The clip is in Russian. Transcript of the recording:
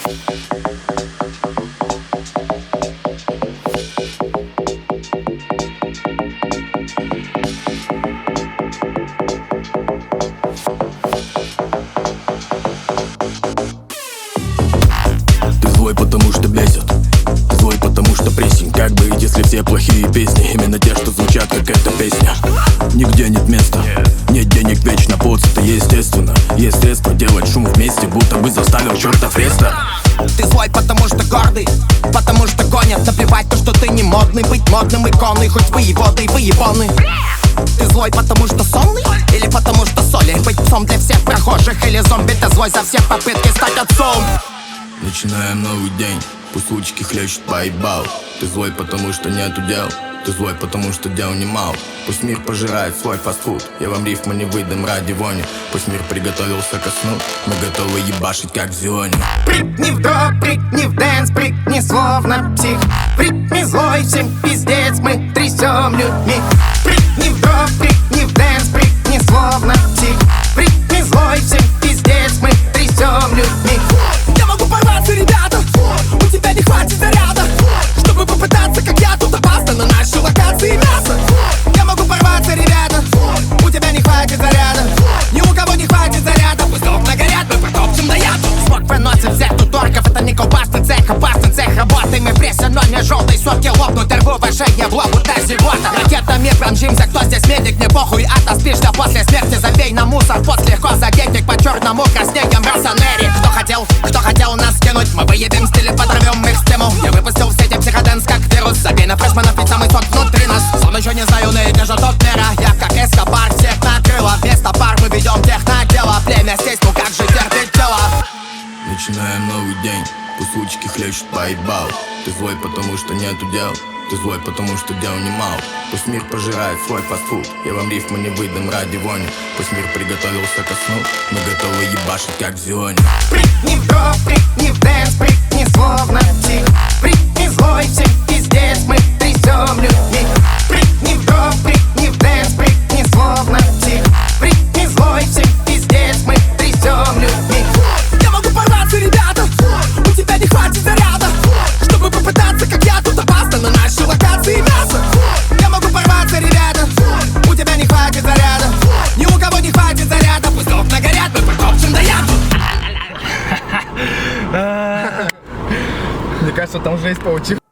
Ты злой, потому что бесит. Злой, потому что прессинг. Как бы, если все плохие песни именно те, что звучат, как эта песня. Нигде нет места, нет денег вечно. Поц, это естественно. Естественно, делать шум вместе, будто бы заставил чертов рестор. Ты злой, потому что гордый, потому что гонят. Наплевать то, что ты не модный, быть модным иконой, хоть воеводы и воебоны. Ты злой, потому что сонный? Или потому что соли? Быть псом для всех прохожих? Или зомби? Ты злой за все попытки стать отцом? Начинаем новый день, пусть лучики хлещут по ебалу. Ты злой, потому что нету дел. Ты злой, потому что дел немало. Пусть мир пожирает свой фастфуд. Я вам рифмы не выдам ради вони. Пусть мир приготовился ко сну. Мы готовы ебашить, как в зелоне. Прыгни в дроп, прыгни в дэнс, прыгни словно псих. В ритме злой, всем пиздец, мы трясем людьми. Прыгни в дроп, прыгни в дэнс, прыгни словно псих. В ритме злой, всем пиздец, мы трясем людьми. Я могу порваться, ребята, у тебя не хватит заряда, чтобы попытаться, как я, тут опасно на нашей локации мясо. Я могу порваться, ребята, у тебя не хватит заряда, ни у кого не хватит заряда. Пусть окна горят, мы потопчем на яду. Смог проносит всех тут орков, это не колбасный цех, опасный цех. Работаем мы пресса, но не желтой сотки лопнут, торговая шея в лобу до зевота. Ракетами промчимся, кто здесь медик, не похуй, отоспишься после смерти. Забей на мусор, пост легко задетик, по черному краснеем Росонери. Кто хотел нас скинуть, мы выедем стили, подорвем их с тему. Я выпустил в сети психоденс как вирус. Забей на фрешманов, ведь самый сок внутри нас. Сон еще не знаю, но и держу топ мира. Я как Эскобар, всех накрыло. Вместо пар мы ведем техно дело. Племя здесь, ну как же терпит тело. Начинаем новый день, пусть лучики хлещут по ебалу. Ты злой, потому что нету дел. Ты злой, потому что дел немало. Пусть мир пожирает свой фастфуд. Я вам рифмы не выдам ради вони. Пусть мир приготовился ко сну. Мы готовы ебашить, как в зелоне. Прыгни в дроп, прыгни в дэнс, прыгни словно псих. Прыгни злой, всем пиздец, мы трясем людьми. Прыгни в дроп, прыгни в дэнс, прыгни словно псих. Прыгни злой, всем пиздец, мы трясем людьми. Я могу порваться, ребята, у тебя не хватит заряда, чтобы попытаться, как я, тут опасно на нашей локации мясо. Я могу порваться, ребята, у тебя не хватит заряда, ни у кого не хватит заряда. Пусть окна горят, мы потопчем до яду. Мне кажется, там жесть получилась.